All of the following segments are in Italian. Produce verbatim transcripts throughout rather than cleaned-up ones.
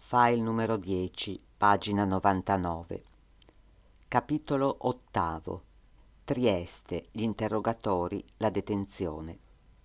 File numero dieci, pagina novantanove. Capitolo ottavo. Trieste, gli interrogatori, la detenzione.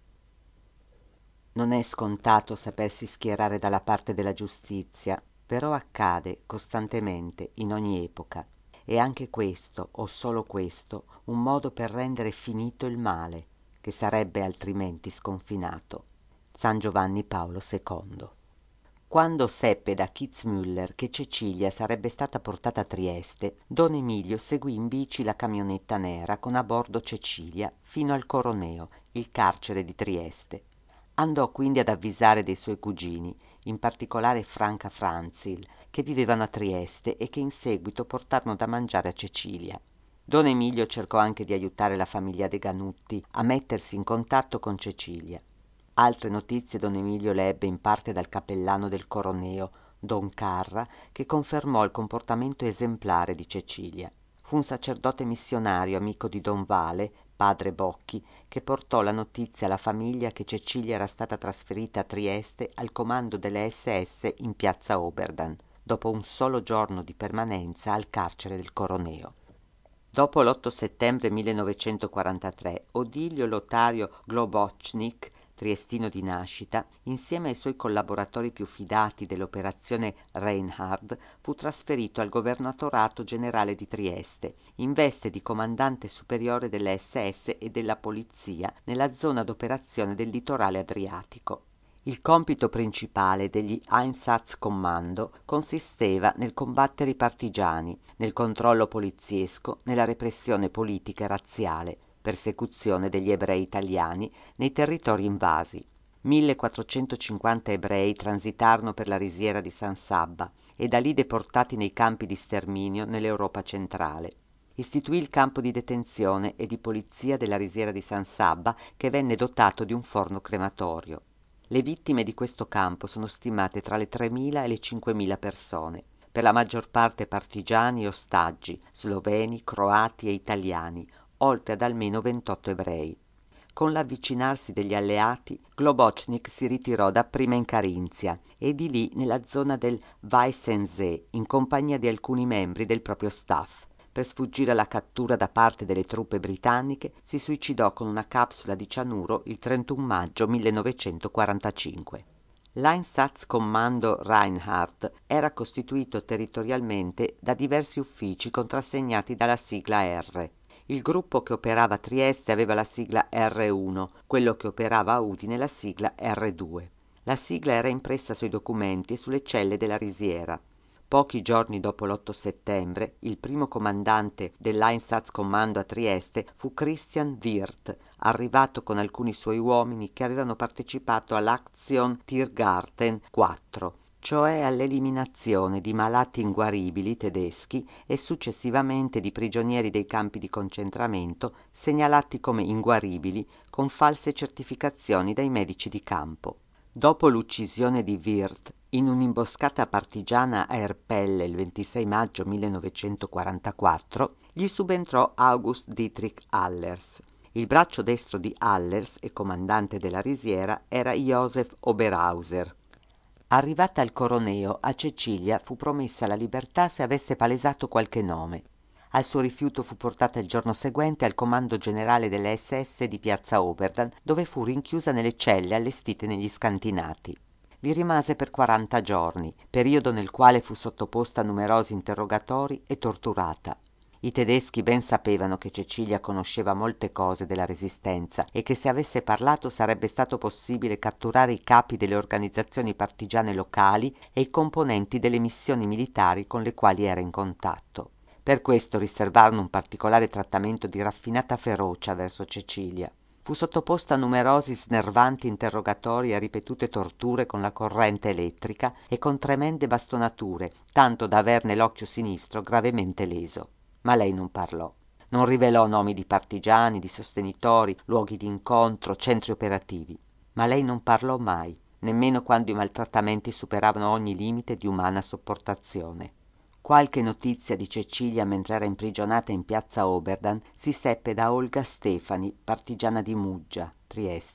Non è scontato sapersi schierare dalla parte della giustizia, però accade costantemente in ogni epoca. E anche questo, o solo questo, un modo per rendere finito il male, che sarebbe altrimenti sconfinato. San Giovanni Paolo secondo. Quando seppe da Kitzmüller che Cecilia sarebbe stata portata a Trieste, don Emilio seguì in bici la camionetta nera con a bordo Cecilia fino al Coroneo, il carcere di Trieste. Andò quindi ad avvisare dei suoi cugini, in particolare Franca Franzil, che vivevano a Trieste e che in seguito portarono da mangiare a Cecilia. Don Emilio cercò anche di aiutare la famiglia De Ganutti a mettersi in contatto con Cecilia. Altre notizie don Emilio le ebbe in parte dal cappellano del Coroneo, don Carra, che confermò il comportamento esemplare di Cecilia. Fu un sacerdote missionario, amico di don Vale, padre Bocchi, che portò la notizia alla famiglia che Cecilia era stata trasferita a Trieste al comando delle esse esse in piazza Oberdan, dopo un solo giorno di permanenza al carcere del Coroneo. Dopo l'otto settembre millenovecentoquarantatré, Odilio Lotario Globocnik, triestino di nascita, insieme ai suoi collaboratori più fidati dell'operazione Reinhard, fu trasferito al governatorato generale di Trieste, in veste di comandante superiore delle esse esse e della polizia nella zona d'operazione del litorale adriatico. Il compito principale degli Einsatzkommando consisteva nel combattere i partigiani, nel controllo poliziesco, nella repressione politica e razziale, persecuzione degli ebrei italiani nei territori invasi. millequattrocentocinquanta ebrei transitarono per la risiera di San Sabba e da lì deportati nei campi di sterminio nell'Europa centrale. Istituì il campo di detenzione e di polizia della risiera di San Sabba, che venne dotato di un forno crematorio. Le vittime di questo campo sono stimate tra le tremila e le cinquemila persone, per la maggior parte partigiani e ostaggi, sloveni, croati e italiani, oltre ad almeno ventotto ebrei. Con l'avvicinarsi degli alleati, Globocnik si ritirò dapprima in Carinzia e di lì nella zona del Weissensee in compagnia di alcuni membri del proprio staff. Per sfuggire alla cattura da parte delle truppe britanniche, si suicidò con una capsula di cianuro il trentuno maggio millenovecentoquarantacinque. L'Einsatzkommando Reinhard era costituito territorialmente da diversi uffici contrassegnati dalla sigla R. Il gruppo che operava a Trieste aveva la sigla erre uno, quello che operava a Udine la sigla erre due. La sigla era impressa sui documenti e sulle celle della risiera. Pochi giorni dopo l'otto settembre, il primo comandante dell'Einsatzkommando a Trieste fu Christian Wirth, arrivato con alcuni suoi uomini che avevano partecipato all'Aktion Tiergarten quattro, cioè all'eliminazione di malati inguaribili tedeschi e successivamente di prigionieri dei campi di concentramento segnalati come inguaribili con false certificazioni dai medici di campo. Dopo l'uccisione di Wirth, in un'imboscata partigiana a Erpelle il ventisei maggio millenovecentoquarantaquattro, gli subentrò August Dietrich Allers. Il braccio destro di Allers e comandante della risiera era Joseph Oberhauser. Arrivata al Coroneo, a Cecilia fu promessa la libertà se avesse palesato qualche nome. Al suo rifiuto fu portata il giorno seguente al comando generale delle esse esse di piazza Oberdan, dove fu rinchiusa nelle celle allestite negli scantinati. Vi rimase per quaranta giorni, periodo nel quale fu sottoposta a numerosi interrogatori e torturata. I tedeschi ben sapevano che Cecilia conosceva molte cose della resistenza e che se avesse parlato sarebbe stato possibile catturare i capi delle organizzazioni partigiane locali e i componenti delle missioni militari con le quali era in contatto. Per questo riservarono un particolare trattamento di raffinata ferocia verso Cecilia. Fu sottoposta a numerosi snervanti interrogatori e a ripetute torture con la corrente elettrica e con tremende bastonature, tanto da averne l'occhio sinistro gravemente leso. Ma lei non parlò. Non rivelò nomi di partigiani, di sostenitori, luoghi di incontro, centri operativi. Ma lei non parlò mai, nemmeno quando i maltrattamenti superavano ogni limite di umana sopportazione. Qualche notizia di Cecilia mentre era imprigionata in piazza Oberdan si seppe da Olga Stefani, partigiana di Muggia, Trieste,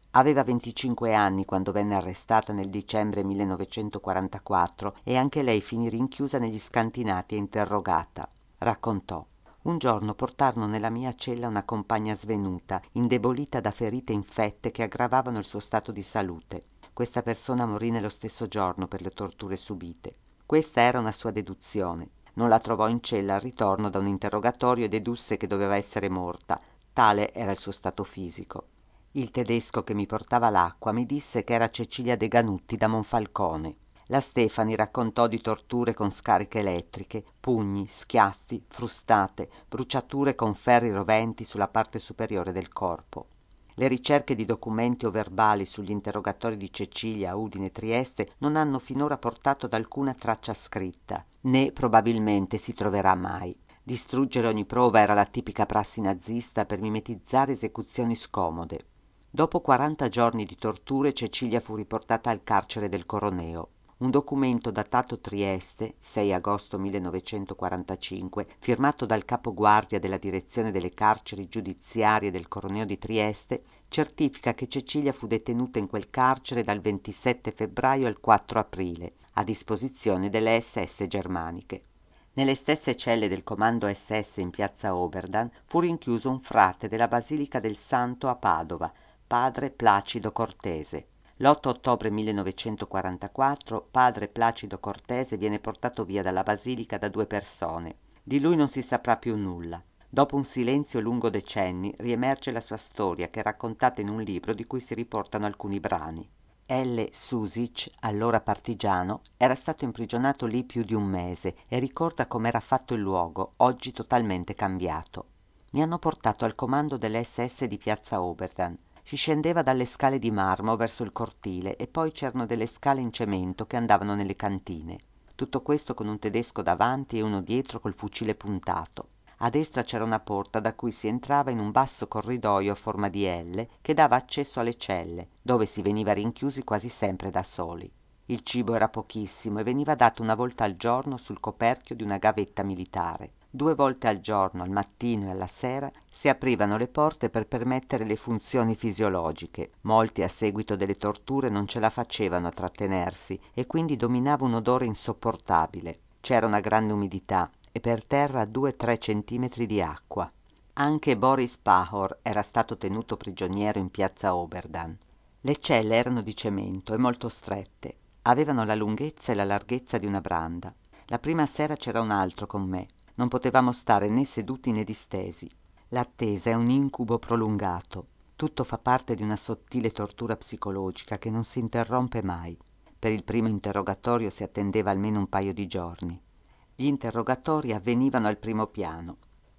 Aveva venticinque anni quando venne arrestata nel dicembre millenovecentoquarantaquattro e anche lei finì rinchiusa negli scantinati e interrogata. Raccontò: un giorno portarono nella mia cella una compagna svenuta, indebolita da ferite infette che aggravavano il suo stato di salute. Questa persona morì nello stesso giorno per le torture subite. Questa era una sua deduzione. Non la trovò in cella al ritorno da un interrogatorio e dedusse che doveva essere morta. Tale era il suo stato fisico. Il tedesco che mi portava l'acqua mi disse che era Cecilia De Ganutti da Monfalcone. La Stefani raccontò di torture con scariche elettriche, pugni, schiaffi, frustate, bruciature con ferri roventi sulla parte superiore del corpo. Le ricerche di documenti o verbali sugli interrogatori di Cecilia a Udine e Trieste non hanno finora portato ad alcuna traccia scritta, né probabilmente si troverà mai. Distruggere ogni prova era la tipica prassi nazista per mimetizzare esecuzioni scomode. Dopo quaranta giorni di torture Cecilia fu riportata al carcere del Coroneo. Un documento datato Trieste, sei agosto millenovecentoquarantacinque, firmato dal capoguardia della direzione delle carceri giudiziarie del Coroneo di Trieste, certifica che Cecilia fu detenuta in quel carcere dal ventisette febbraio al quattro aprile, a disposizione delle S S germaniche. Nelle stesse celle del comando S S in piazza Oberdan fu rinchiuso un frate della Basilica del Santo a Padova, padre Placido Cortese. L'otto ottobre millenovecentoquarantaquattro padre Placido Cortese viene portato via dalla basilica da due persone. Di lui non si saprà più nulla. Dopo un silenzio lungo decenni riemerge la sua storia, che è raccontata in un libro di cui si riportano alcuni brani. L. Susic, allora partigiano, era stato imprigionato lì più di un mese e ricorda com'era fatto il luogo, oggi totalmente cambiato. Mi hanno portato al comando delle S S di piazza Oberdan. Si scendeva dalle scale di marmo verso il cortile e poi c'erano delle scale in cemento che andavano nelle cantine. Tutto questo con un tedesco davanti e uno dietro col fucile puntato. A destra c'era una porta da cui si entrava in un basso corridoio a forma di L che dava accesso alle celle, dove si veniva rinchiusi quasi sempre da soli. Il cibo era pochissimo e veniva dato una volta al giorno sul coperchio di una gavetta militare. Due volte al giorno, al mattino e alla sera, si aprivano le porte per permettere le funzioni fisiologiche. Molti a seguito delle torture non ce la facevano a trattenersi e quindi dominava un odore insopportabile. C'era una grande umidità e per terra due tre centimetri di acqua. Anche Boris Pahor era stato tenuto prigioniero in piazza Oberdan. Le celle erano di cemento e molto strette. Avevano la lunghezza e la larghezza di una branda. La prima sera c'era un altro con me. Non potevamo stare né seduti né distesi. L'attesa è un incubo prolungato. Tutto fa parte di una sottile tortura psicologica che non si interrompe mai. Per il primo interrogatorio si attendeva almeno un paio di giorni. Gli interrogatori avvenivano al primo piano.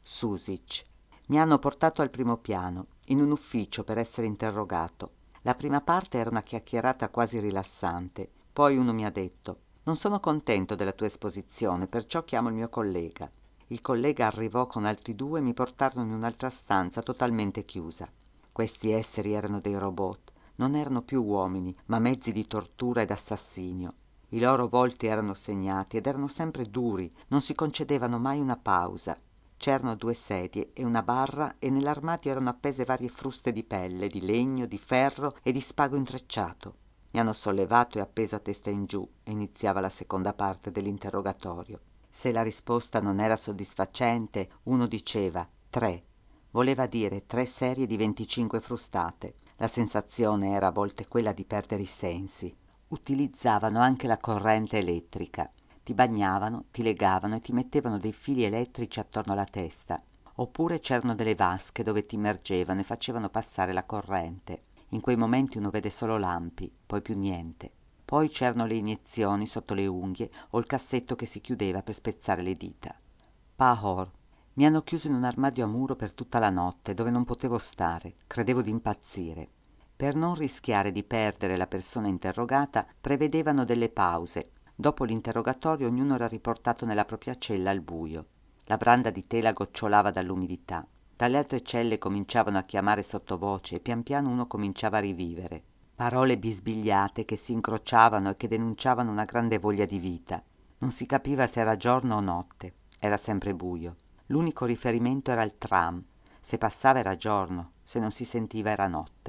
Susic. Mi hanno portato al primo piano, in un ufficio per essere interrogato. La prima parte era una chiacchierata quasi rilassante. Poi uno mi ha detto: «Non sono contento della tua esposizione, perciò chiamo il mio collega». Il collega arrivò con altri due e mi portarono in un'altra stanza totalmente chiusa. Questi esseri erano dei robot, non erano più uomini, ma mezzi di tortura ed assassinio. I loro volti erano segnati ed erano sempre duri, non si concedevano mai una pausa. C'erano due sedie e una barra e nell'armadio erano appese varie fruste di pelle, di legno, di ferro e di spago intrecciato. Mi hanno sollevato e appeso a testa in giù e iniziava la seconda parte dell'interrogatorio. Se la risposta non era soddisfacente, uno diceva tre. Voleva dire tre serie di venticinque frustate. La sensazione era a volte quella di perdere i sensi. Utilizzavano anche la corrente elettrica. Ti bagnavano, ti legavano e ti mettevano dei fili elettrici attorno alla testa. Oppure c'erano delle vasche dove ti immergevano e facevano passare la corrente. In quei momenti uno vede solo lampi, poi più niente. Poi c'erano le iniezioni sotto le unghie o il cassetto che si chiudeva per spezzare le dita. Pahor. Mi hanno chiuso in un armadio a muro per tutta la notte, dove non potevo stare. Credevo di impazzire. Per non rischiare di perdere la persona interrogata, prevedevano delle pause. Dopo l'interrogatorio ognuno era riportato nella propria cella al buio. La branda di tela gocciolava dall'umidità. Dalle altre celle cominciavano a chiamare sottovoce e pian piano uno cominciava a rivivere. Parole bisbigliate che si incrociavano e che denunciavano una grande voglia di vita. Non si capiva se era giorno o notte. Era sempre buio. L'unico riferimento era il tram. Se passava era giorno, se non si sentiva era notte.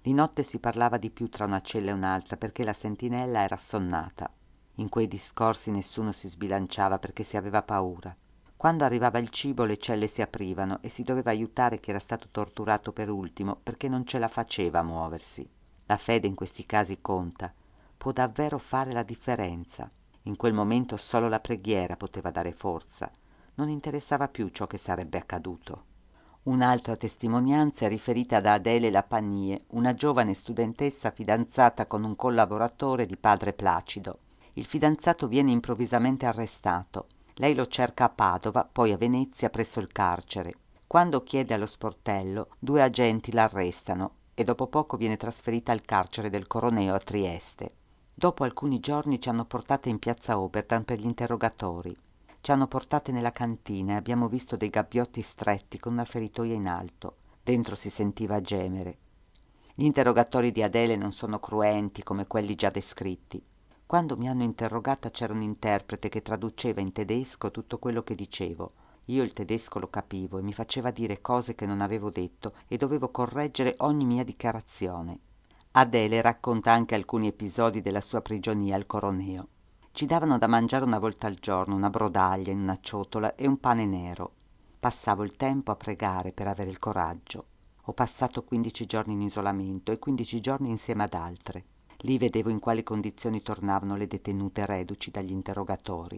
Di notte si parlava di più tra una cella e un'altra perché la sentinella era assonnata. In quei discorsi nessuno si sbilanciava perché si aveva paura. Quando arrivava il cibo le celle si aprivano e si doveva aiutare chi era stato torturato per ultimo perché non ce la faceva a muoversi. La fede in questi casi conta, può davvero fare la differenza. In quel momento solo la preghiera poteva dare forza. Non interessava più ciò che sarebbe accaduto. Un'altra testimonianza è riferita da Adele Lapagnie, una giovane studentessa fidanzata con un collaboratore di padre Placido. Il fidanzato viene improvvisamente arrestato. Lei lo cerca a Padova, poi a Venezia presso il carcere. Quando chiede allo sportello, due agenti l'arrestano e dopo poco viene trasferita al carcere del Coroneo a Trieste. Dopo alcuni giorni ci hanno portate in piazza Oberdan per gli interrogatori. Ci hanno portate nella cantina e abbiamo visto dei gabbiotti stretti con una feritoia in alto. Dentro si sentiva gemere. Gli interrogatori di Adele non sono cruenti come quelli già descritti. Quando mi hanno interrogata c'era un interprete che traduceva in tedesco tutto quello che dicevo. Io il tedesco lo capivo e mi faceva dire cose che non avevo detto e dovevo correggere ogni mia dichiarazione. Adele racconta anche alcuni episodi della sua prigionia al Coroneo. Ci davano da mangiare una volta al giorno una brodaglia in una ciotola e un pane nero. Passavo il tempo a pregare per avere il coraggio. Ho passato quindici giorni in isolamento e quindici giorni insieme ad altre. Lì vedevo in quali condizioni tornavano le detenute reduci dagli interrogatori.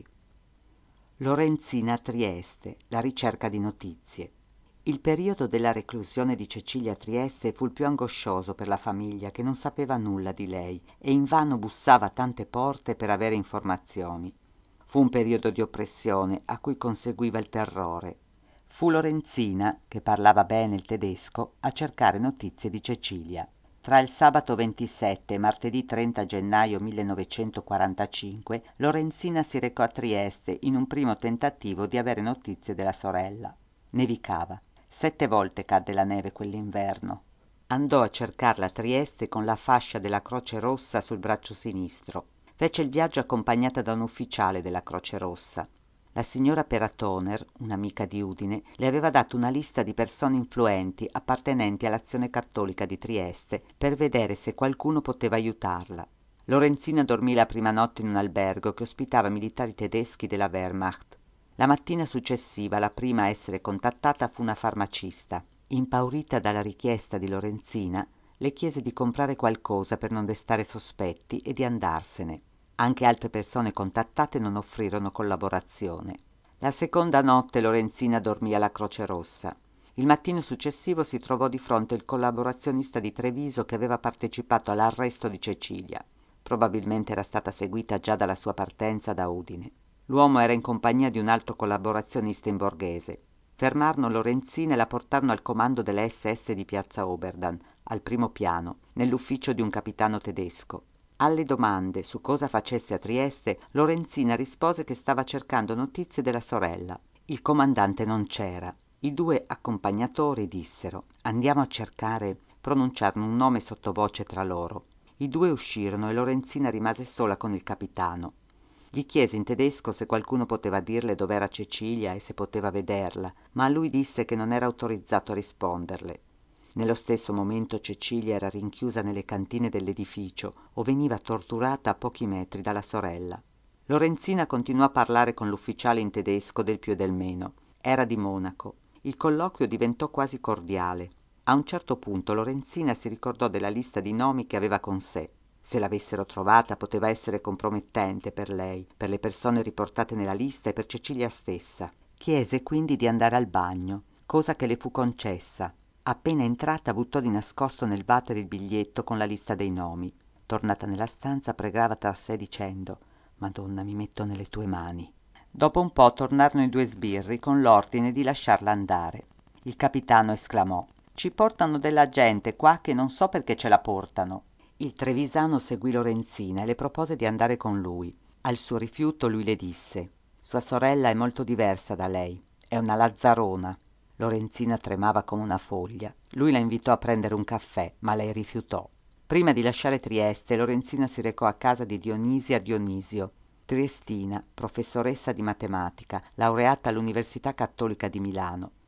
Lorenzina a Trieste, la ricerca di notizie. Il periodo della reclusione di Cecilia a Trieste fu il più angoscioso per la famiglia che non sapeva nulla di lei e invano bussava a tante porte per avere informazioni. Fu un periodo di oppressione a cui conseguiva il terrore. Fu Lorenzina, che parlava bene il tedesco, a cercare notizie di Cecilia. Tra il sabato ventisette e martedì trenta gennaio millenovecentoquarantacinque Lorenzina si recò a Trieste in un primo tentativo di avere notizie della sorella. Nevicava. Sette volte cadde la neve quell'inverno. Andò a cercarla a Trieste con la fascia della Croce Rossa sul braccio sinistro. Fece il viaggio accompagnata da un ufficiale della Croce Rossa. La signora Peratoner, un'amica di Udine, le aveva dato una lista di persone influenti appartenenti all'Azione Cattolica di Trieste per vedere se qualcuno poteva aiutarla. Lorenzina dormì la prima notte in un albergo che ospitava militari tedeschi della Wehrmacht. La mattina successiva la prima a essere contattata fu una farmacista. Impaurita dalla richiesta di Lorenzina, le chiese di comprare qualcosa per non destare sospetti e di andarsene. Anche altre persone contattate non offrirono collaborazione. La seconda notte Lorenzina dormì alla Croce Rossa. Il mattino successivo si trovò di fronte il collaborazionista di Treviso che aveva partecipato all'arresto di Cecilia. Probabilmente era stata seguita già dalla sua partenza da Udine. L'uomo era in compagnia di un altro collaborazionista in borghese. Fermarono Lorenzina e la portarono al comando delle esse esse di piazza Oberdan, al primo piano, nell'ufficio di un capitano tedesco. Alle domande su cosa facesse a Trieste, Lorenzina rispose che stava cercando notizie della sorella. Il comandante non c'era. I due accompagnatori dissero: «Andiamo a cercare», pronunciarono un nome sottovoce tra loro. I due uscirono e Lorenzina rimase sola con il capitano. Gli chiese in tedesco se qualcuno poteva dirle dov'era Cecilia e se poteva vederla, ma lui disse che non era autorizzato a risponderle. Nello stesso momento Cecilia era rinchiusa nelle cantine dell'edificio o veniva torturata a pochi metri dalla sorella. Lorenzina continuò a parlare con l'ufficiale in tedesco del più e del meno. Era di Monaco. Il colloquio diventò quasi cordiale. A un certo punto Lorenzina si ricordò della lista di nomi che aveva con sé. Se l'avessero trovata poteva essere compromettente per lei, per le persone riportate nella lista e per Cecilia stessa. Chiese quindi di andare al bagno, cosa che le fu concessa. Appena entrata buttò di nascosto nel water il biglietto con la lista dei nomi. Tornata nella stanza pregava tra sé dicendo: «Madonna, mi metto nelle tue mani». Dopo un po' tornarono i due sbirri con l'ordine di lasciarla andare. Il capitano esclamò: «Ci portano della gente qua che non so perché ce la portano». Il trevisano seguì Lorenzina e le propose di andare con lui. Al suo rifiuto lui le disse: «Sua sorella è molto diversa da lei, è una lazzarona». Lorenzina tremava come una foglia. Lui la invitò a prendere un caffè, ma lei rifiutò. Prima di lasciare Trieste, Lorenzina si recò a casa di Dionisia Dionisio, triestina, professoressa di matematica, laureata all'Università Cattolica di Milano.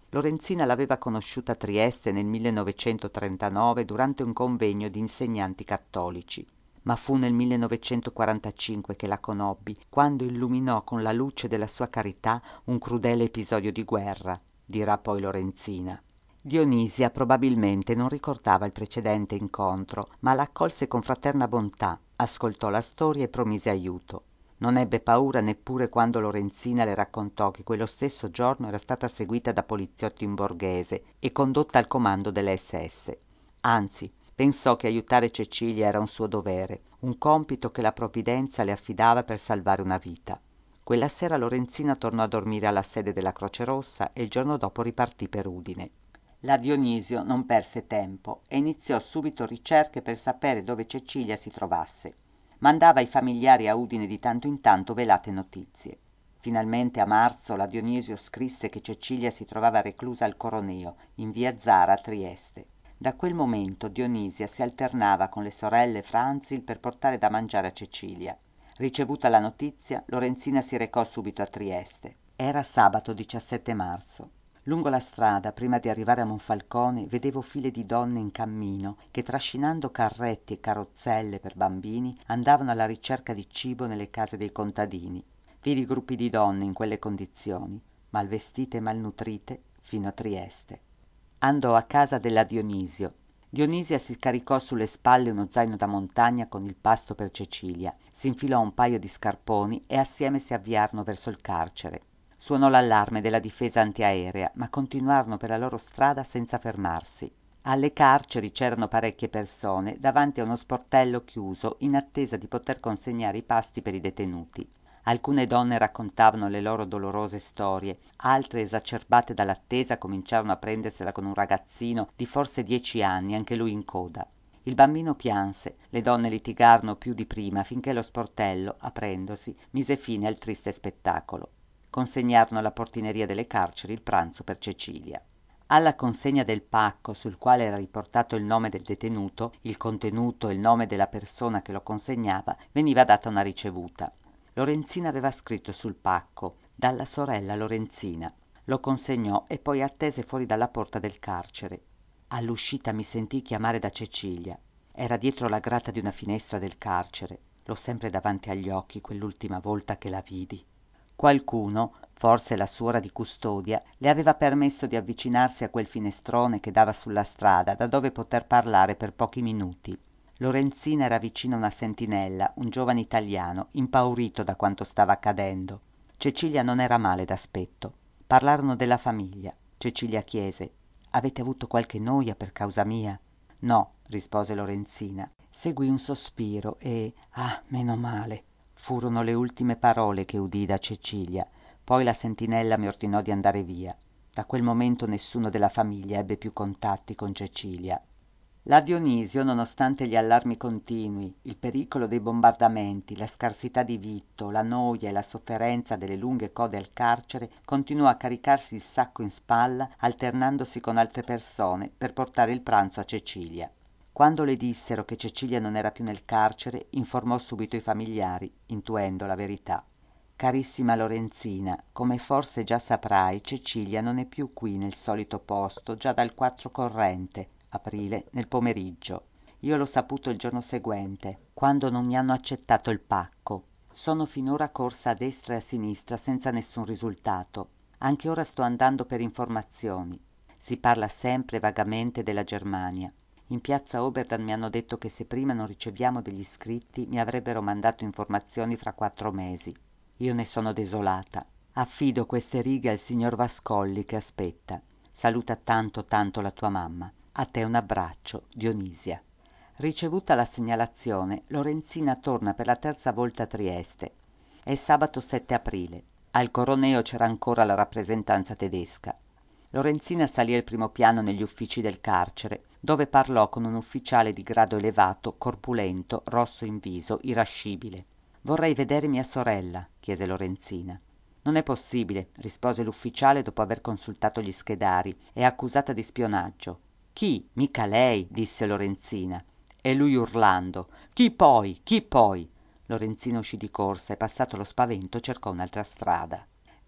Lorenzina l'aveva conosciuta a Trieste nel millenovecentotrentanove durante un convegno di insegnanti cattolici, ma fu nel millenovecentoquarantacinque che la conobbi, quando illuminò con la luce della sua carità un crudele episodio di guerra, dirà poi Lorenzina. Dionisia probabilmente non ricordava il precedente incontro, ma la accolse con fraterna bontà, ascoltò la storia e promise aiuto. Non ebbe paura neppure quando Lorenzina le raccontò che quello stesso giorno era stata seguita da poliziotti in borghese e condotta al comando delle esse esse. Anzi, pensò che aiutare Cecilia era un suo dovere, un compito che la provvidenza le affidava per salvare una vita. Quella sera Lorenzina tornò a dormire alla sede della Croce Rossa e il giorno dopo ripartì per Udine. La Dionisio non perse tempo e iniziò subito ricerche per sapere dove Cecilia si trovasse. Mandava ai familiari a Udine di tanto in tanto velate notizie. Finalmente a marzo la Dionisio scrisse che Cecilia si trovava reclusa al Coroneo, in via Zara a Trieste. Da quel momento Dionisia si alternava con le sorelle Franzil per portare da mangiare a Cecilia. Ricevuta la notizia, Lorenzina si recò subito a Trieste. Era sabato diciassette marzo. Lungo la strada, prima di arrivare a Monfalcone, vedevo file di donne in cammino che, trascinando carretti e carrozzelle per bambini, andavano alla ricerca di cibo nelle case dei contadini. Vidi gruppi di donne in quelle condizioni, malvestite e malnutrite, fino a Trieste. Andò a casa della Dionisio. Dionisia si caricò sulle spalle uno zaino da montagna con il pasto per Cecilia, si infilò un paio di scarponi e assieme si avviarono verso il carcere. Suonò l'allarme della difesa antiaerea, ma continuarono per la loro strada senza fermarsi. Alle carceri c'erano parecchie persone davanti a uno sportello chiuso in attesa di poter consegnare i pasti per i detenuti. Alcune donne raccontavano le loro dolorose storie, altre, esacerbate dall'attesa, cominciarono a prendersela con un ragazzino di forse dieci anni, anche lui in coda. Il bambino pianse, le donne litigarono più di prima finché lo sportello, aprendosi, mise fine al triste spettacolo. Consegnarono alla portineria delle carceri il pranzo per Cecilia. Alla consegna del pacco, sul quale era riportato il nome del detenuto, il contenuto e il nome della persona che lo consegnava, veniva data una ricevuta. Lorenzina aveva scritto sul pacco: dalla sorella Lorenzina. Lo consegnò e poi attese fuori dalla porta del carcere. All'uscita mi sentii chiamare da Cecilia. Era dietro la grata di una finestra del carcere. L'ho sempre davanti agli occhi quell'ultima volta che la vidi. Qualcuno, forse la suora di custodia, le aveva permesso di avvicinarsi a quel finestrone che dava sulla strada, da dove poter parlare per pochi minuti. Lorenzina era vicino a una sentinella, un giovane italiano, impaurito da quanto stava accadendo. Cecilia non era male d'aspetto. Parlarono della famiglia. Cecilia chiese: «Avete avuto qualche noia per causa mia?» «No», rispose Lorenzina. Seguì un sospiro e «Ah, meno male», furono le ultime parole che udii da Cecilia. Poi la sentinella mi ordinò di andare via. Da quel momento nessuno della famiglia ebbe più contatti con Cecilia. La Dionisio, nonostante gli allarmi continui, il pericolo dei bombardamenti, la scarsità di vitto, la noia e la sofferenza delle lunghe code al carcere, continuò a caricarsi il sacco in spalla, alternandosi con altre persone per portare il pranzo a Cecilia. Quando le dissero che Cecilia non era più nel carcere, informò subito i familiari, intuendo la verità. «Carissima Lorenzina, come forse già saprai, Cecilia non è più qui nel solito posto, già dal quattro corrente, aprile, nel pomeriggio. Io l'ho saputo il giorno seguente, quando non mi hanno accettato il pacco. Sono finora corsa a destra e a sinistra senza nessun risultato. Anche ora sto andando per informazioni. Si parla sempre vagamente della Germania. In piazza Oberdan mi hanno detto che se prima non riceviamo degli iscritti mi avrebbero mandato informazioni fra quattro mesi. Io ne sono desolata. Affido queste righe al signor Vascolli che aspetta. Saluta tanto tanto la tua mamma. A te un abbraccio, Dionisia». Ricevuta la segnalazione, Lorenzina torna per la terza volta a Trieste. È sabato sette aprile. Al Coroneo c'era ancora la rappresentanza tedesca. Lorenzina salì al primo piano negli uffici del carcere, dove parlò con un ufficiale di grado elevato, corpulento, rosso in viso, irascibile. «Vorrei vedere mia sorella», chiese Lorenzina. «Non è possibile», rispose l'ufficiale dopo aver consultato gli schedari. «È accusata di spionaggio». «Chi? Mica lei», disse Lorenzina. E lui urlando: «Chi poi? Chi poi?» Lorenzina uscì di corsa e, passato lo spavento, cercò un'altra strada.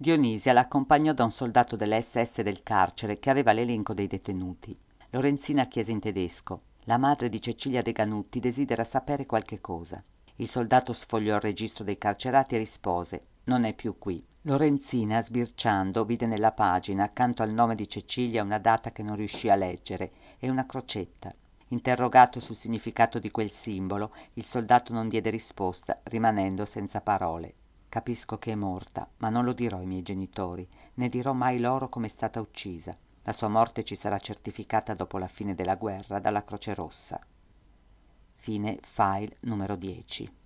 Dionisia l'accompagnò da un soldato delle S S del carcere che aveva l'elenco dei detenuti. Lorenzina chiese in tedesco: la madre di Cecilia De Ganutti desidera sapere qualche cosa. Il soldato sfogliò il registro dei carcerati e rispose: non è più qui. Lorenzina, sbirciando, vide nella pagina, accanto al nome di Cecilia, una data che non riuscì a leggere e una crocetta. Interrogato sul significato di quel simbolo, il soldato non diede risposta, rimanendo senza parole. Capisco che è morta, ma non lo dirò ai miei genitori, né dirò mai loro come è stata uccisa. La sua morte ci sarà certificata dopo la fine della guerra dalla Croce Rossa. Fine file numero dieci.